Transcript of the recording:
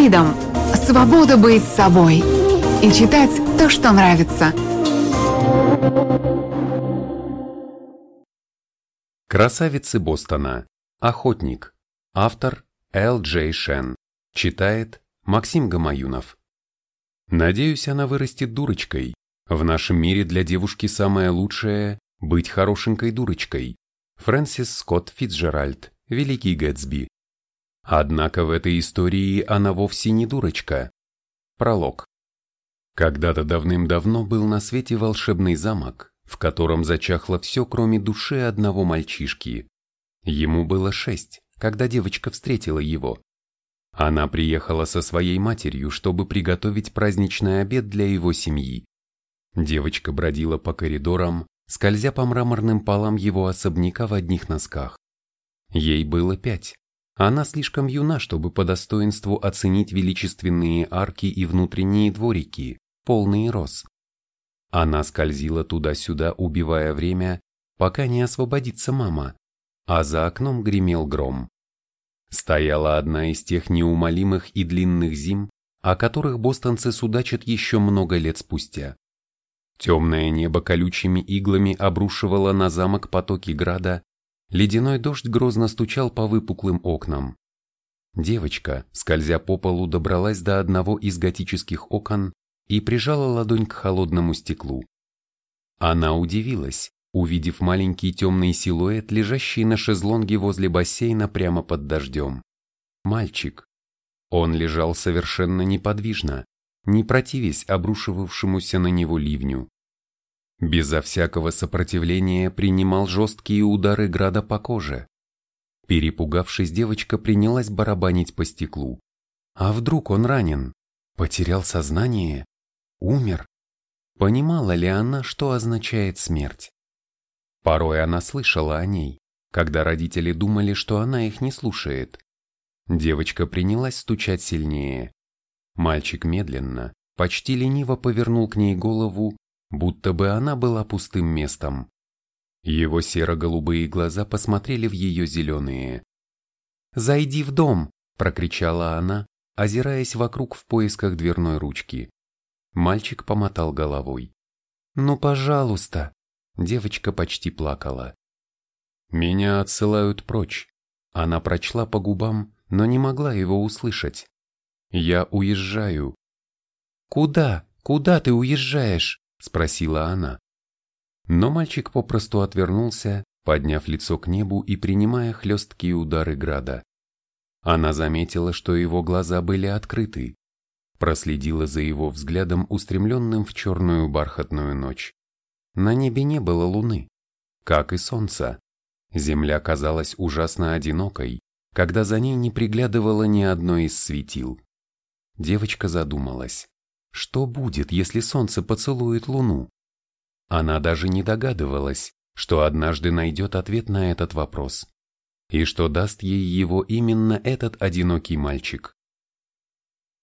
Freedom – свобода быть собой и читать то, что нравится. Красавицы Бостона. Охотник. Автор Л. Джей Шен. Читает Максим Гамаюнов. Надеюсь, она вырастет дурочкой. В нашем мире для девушки самое лучшее – быть хорошенькой дурочкой. Фрэнсис Скотт Фицджеральд, Великий Гэтсби. Однако в этой истории она вовсе не дурочка. Пролог. Когда-то давным-давно был на свете волшебный замок, в котором зачахло все, кроме души одного мальчишки. Ему было 6, когда девочка встретила его. Она приехала со своей матерью, чтобы приготовить праздничный обед для его семьи. Девочка бродила по коридорам, скользя по мраморным полам его особняка в одних носках. Ей было 5. Она слишком юна, чтобы по достоинству оценить величественные арки и внутренние дворики, полные роз. Она скользила туда-сюда, убивая время, пока не освободится мама, а за окном гремел гром. Стояла одна из тех неумолимых и длинных зим, о которых бостонцы судачат еще много лет спустя. Темное небо колючими иглами обрушивало на замок потоки града, ледяной дождь грозно стучал по выпуклым окнам. Девочка, скользя по полу, добралась до одного из готических окон и прижала ладонь к холодному стеклу. Она удивилась, увидев маленький темный силуэт, лежащий на шезлонге возле бассейна прямо под дождем. Мальчик. Он лежал совершенно неподвижно, не противясь обрушивавшемуся на него ливню. Безо всякого сопротивления принимал жесткие удары града по коже. Перепугавшись, девочка принялась барабанить по стеклу. А вдруг он ранен? Потерял сознание? Умер? Понимала ли она, что означает смерть? Порой она слышала о ней, когда родители думали, что она их не слушает. Девочка принялась стучать сильнее. Мальчик медленно, почти лениво повернул к ней голову, будто бы она была пустым местом. Его серо-голубые глаза посмотрели в ее зеленые. «Зайди в дом!» – прокричала она, озираясь вокруг в поисках дверной ручки. Мальчик помотал головой. «Ну, пожалуйста!» Девочка почти плакала. «Меня отсылают прочь». Она прочла по губам, но не могла его услышать. «Я уезжаю». «Куда? Куда ты уезжаешь?» – спросила она. Но мальчик попросту отвернулся, подняв лицо к небу и принимая хлесткие удары града. Она заметила, что его глаза были открыты. Проследила за его взглядом, устремленным в черную бархатную ночь. На небе не было луны, как и солнца. Земля казалась ужасно одинокой, когда за ней не приглядывало ни одно из светил. Девочка задумалась, что будет, если солнце поцелует луну? Она даже не догадывалась, что однажды найдет ответ на этот вопрос, и что даст ей его именно этот одинокий мальчик.